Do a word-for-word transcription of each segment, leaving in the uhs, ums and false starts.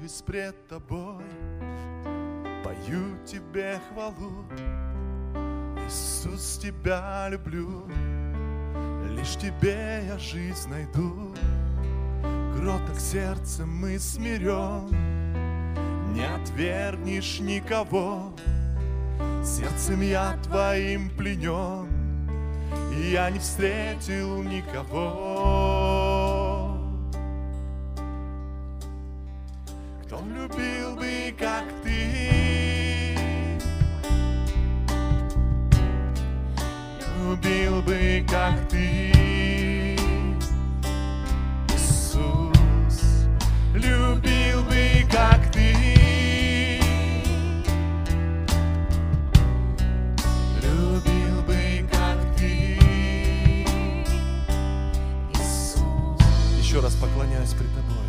Преклоняюсь пред Тобой, пою Тебе хвалу. Иисус, Тебя люблю, лишь Тебе я жизнь найду. Кроток сердцем и смирен, не отвергнешь никого. Сердцем я Твоим пленен, и я не встретил никого, кто любил бы, как Ты, любил бы, как Ты, Иисус, любил бы, как Ты, любил бы, как Ты, Иисус. Еще раз поклоняюсь пред Тобой,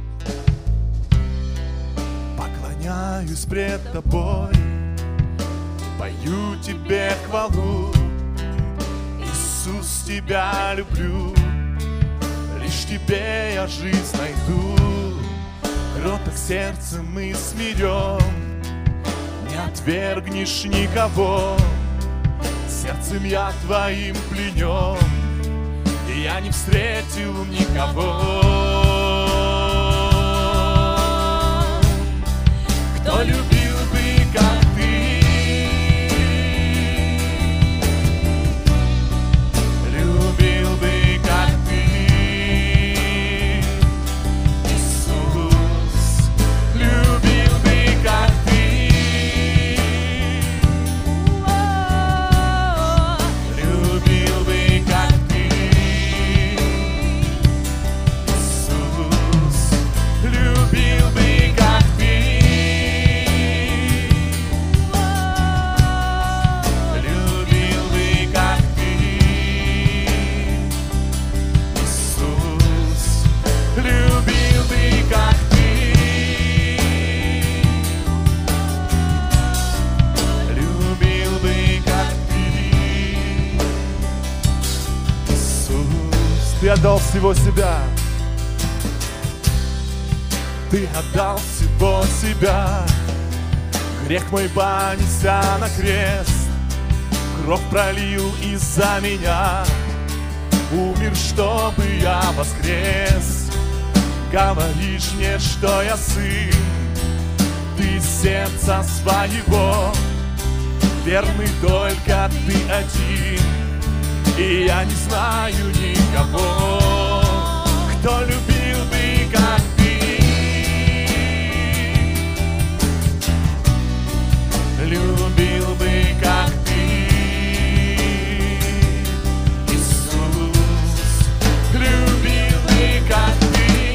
поклоняюсь пред Тобой, пою Тебе хвалу. Иисус, Тебя люблю, лишь Тебе я жизнь найду. Кроток сердцем и смирен, не отвергнешь никого. Сердцем я Твоим пленен, и я не встретил никого, кто любил бы, как Ты, любил бы, как Ты, Иисус, любил бы, как Ты, любил бы, как Ты, Иисус, любил бы, как Ты, любил бы, как Ты, Иисус, любил бы, как Ты, любил бы, как Ты, Иисус. Ты отдал всего себя, Ты отдал всего себя, грех мой понеся на крест, кровь пролил из-за меня, умер, чтобы я воскрес. Говоришь мне, что я сын, Ты сердца своего, верный только Ты один, и я не знаю никого, кто любил бы, как Ты, любил бы, как Ты, Иисус, любил бы, как Ты,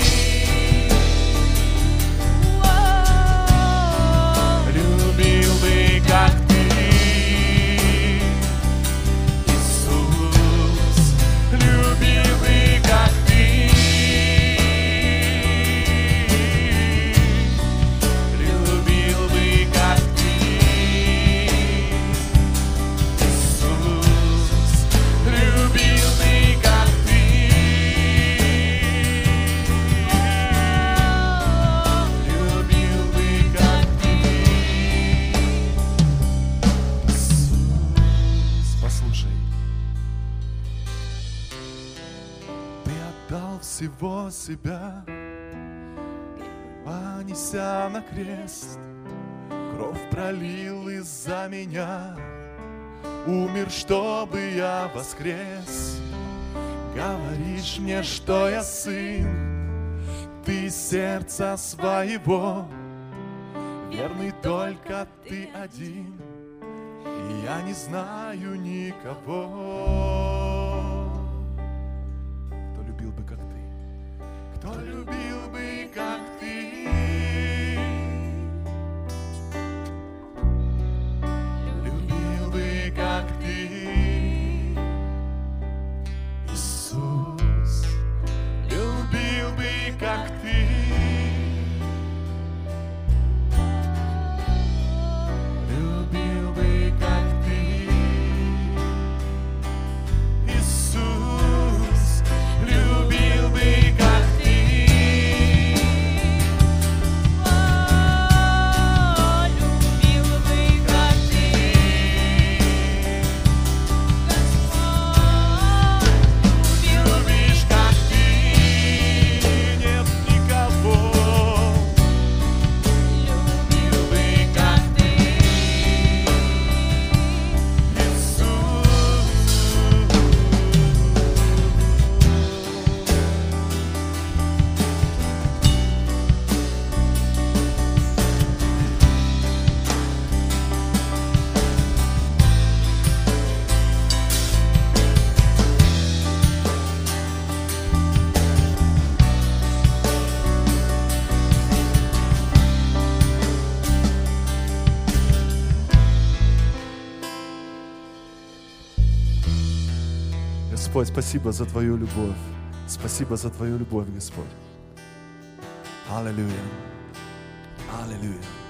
любил бы, как Ты, Иисус, любил бы, как Ты, любил бы, как Ты, Иисус, любил бы, как Ты, любил бы, как Ты, Иисус. Послушай, Ты отдал всего себя, понеся на крест, кровь пролил из-за меня, умер, чтобы я воскрес. Говоришь мне, что я сын, Ты сердца своего, верный только Ты один, и я не знаю никого, кто любил бы, как Ты, кто любил бы, как Ты, любил бы, как Ты, Иисус, любил бы, как Ты, любил бы, как Ты, Иисус, любил бы, как Ты, Господь, спасибо за Твою любовь. Спасибо за Твою любовь, Господь. Аллилуйя. Аллилуйя.